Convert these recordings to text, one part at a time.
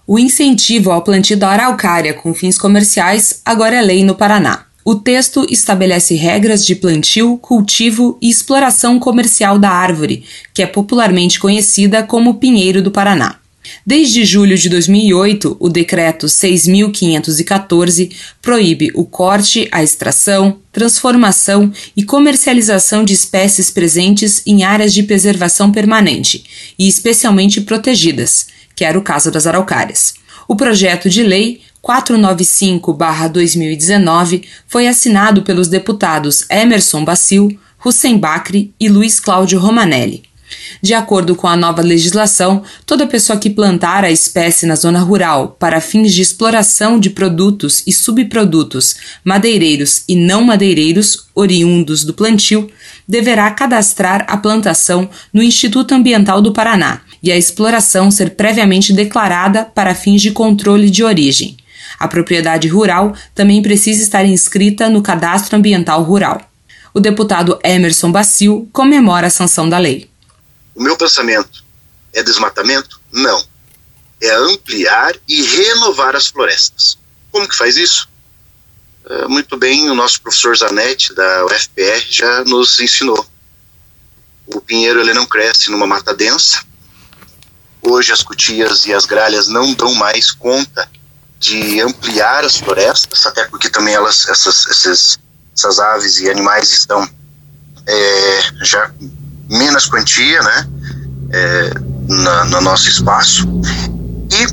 O incentivo ao plantio da araucária com fins comerciais agora é lei no Paraná. O texto estabelece regras de plantio, cultivo e exploração comercial da árvore, que é popularmente conhecida como pinheiro do Paraná. Desde julho de 2008, o Decreto 6.514 proíbe o corte, a extração, transformação e comercialização de espécies presentes em áreas de preservação permanente e especialmente protegidas, que era o caso das araucárias. O projeto de lei 495/2019 foi assinado pelos deputados Emerson Bacil, Hussein Bacri e Luiz Cláudio Romanelli. De acordo com a nova legislação, toda pessoa que plantar a espécie na zona rural para fins de exploração de produtos e subprodutos madeireiros e não madeireiros oriundos do plantio deverá cadastrar a plantação no Instituto Ambiental do Paraná e a exploração ser previamente declarada para fins de controle de origem. A propriedade rural também precisa estar inscrita no Cadastro Ambiental Rural. O deputado Emerson Bacil comemora a sanção da lei. O meu pensamento é desmatamento? Não. É ampliar e renovar as florestas. Como que faz isso? Muito bem, o nosso professor Zanetti, da UFPR, já nos ensinou. O pinheiro ele não cresce numa mata densa. Hoje as cutias e as gralhas não dão mais conta de ampliar as florestas, até porque também essas aves e animais estão já menos quantia, né, no nosso espaço. E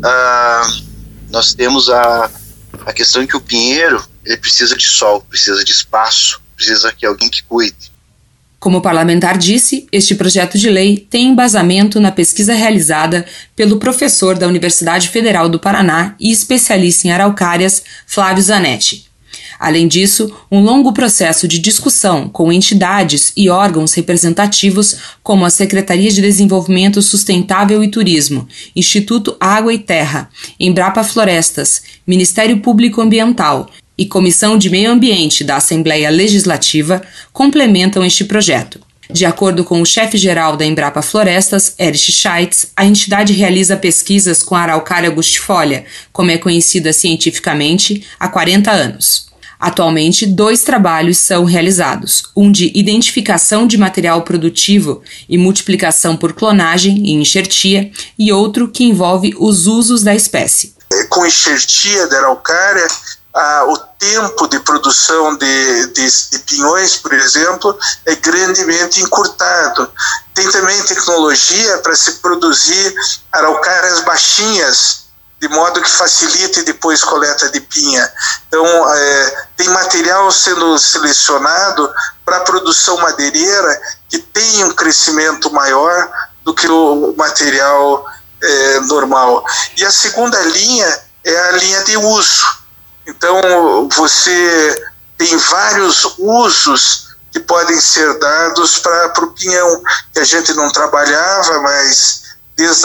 nós temos a questão de que o pinheiro ele precisa de sol, precisa de espaço, precisa que alguém que cuide. Como o parlamentar disse, este projeto de lei tem embasamento na pesquisa realizada pelo professor da Universidade Federal do Paraná e especialista em araucárias, Flávio Zanetti. Além disso, um longo processo de discussão com entidades e órgãos representativos como a Secretaria de Desenvolvimento Sustentável e Turismo, Instituto Água e Terra, Embrapa Florestas, Ministério Público Ambiental e Comissão de Meio Ambiente da Assembleia Legislativa complementam este projeto. De acordo com o chefe-geral da Embrapa Florestas, Erich Scheitz, a entidade realiza pesquisas com a araucária angustifolia, como é conhecida cientificamente, há 40 anos. Atualmente, 2 trabalhos são realizados, um de identificação de material produtivo e multiplicação por clonagem e enxertia, e outro que envolve os usos da espécie. Com enxertia da araucária, o tempo de produção de pinhões, por exemplo, é grandemente encurtado. Tem também tecnologia para se produzir araucárias baixinhas, de modo que facilite depois coleta de pinha. Então, tem material sendo selecionado para a produção madeireira que tem um crescimento maior do que o material normal. E a segunda linha é a linha de uso. Então, você tem vários usos que podem ser dados para o pinhão, que a gente não trabalhava, mas desde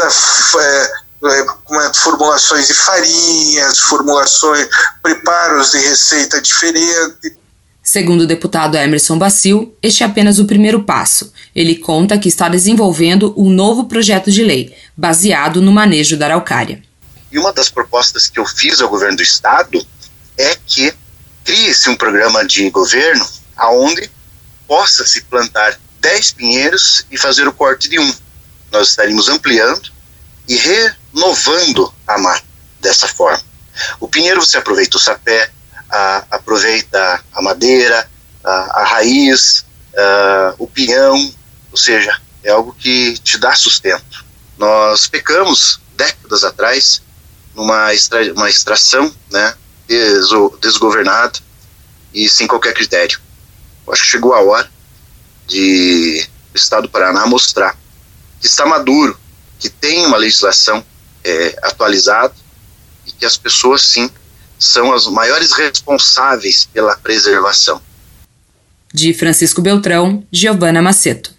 formulações de farinhas, preparos de receita diferente. Segundo o deputado Emerson Bacil, este é apenas o primeiro passo. Ele conta que está desenvolvendo um novo projeto de lei, baseado no manejo da araucária. E uma das propostas que eu fiz ao governo do estado é que crie-se um programa de governo onde possa se plantar 10 pinheiros e fazer o corte de 1. Nós estaríamos ampliando e renovando a mata dessa forma. O pinheiro você aproveita o sapé, aproveita a madeira, a raiz, o pinhão, ou seja, é algo que te dá sustento. Nós pecamos décadas atrás numa extração, né, desgovernada e sem qualquer critério. Eu acho que chegou a hora de o Estado do Paraná mostrar que está maduro, que tem uma legislação atualizada e que as pessoas, sim, são as maiores responsáveis pela preservação. De Francisco Beltrão, Giovana Maceto.